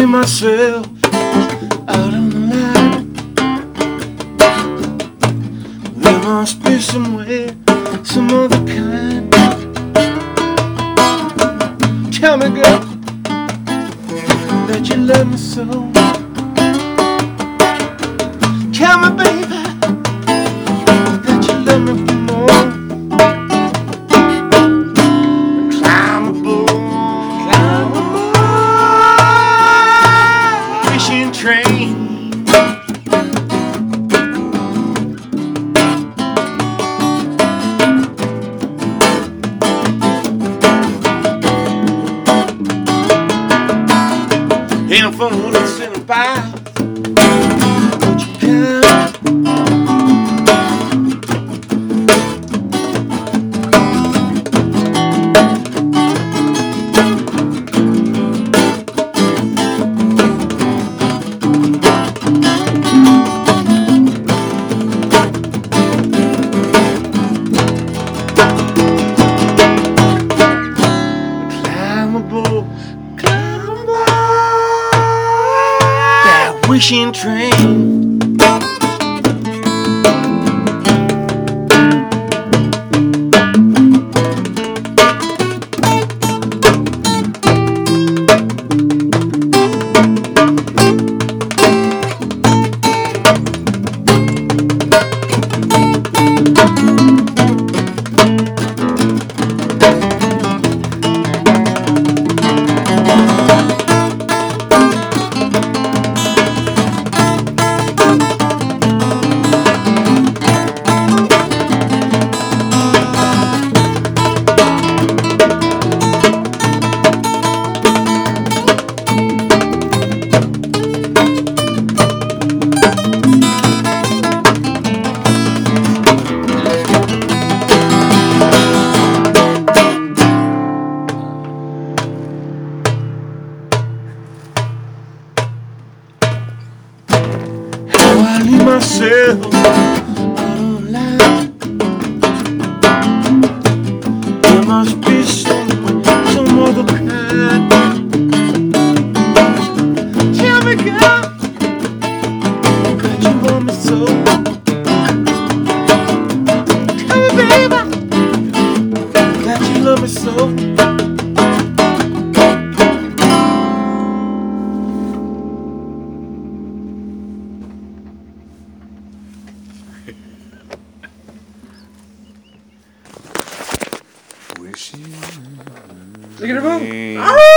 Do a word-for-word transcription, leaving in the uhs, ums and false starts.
leave myself out on the line. There must be some way, some other kind. Tell me, girl, that you love me so. Tell me, baby, that you love me for more. Climb aboard, climb aboard, fishing train. And from one to seventy-five, what you count? Climb aboard, climb aboard that wishing train. I leave myself out on the line. There must be some, some other kind. Tell me, girl, that you want me so. Tell me, baby, that you love me so. Wishing. Look at her boom.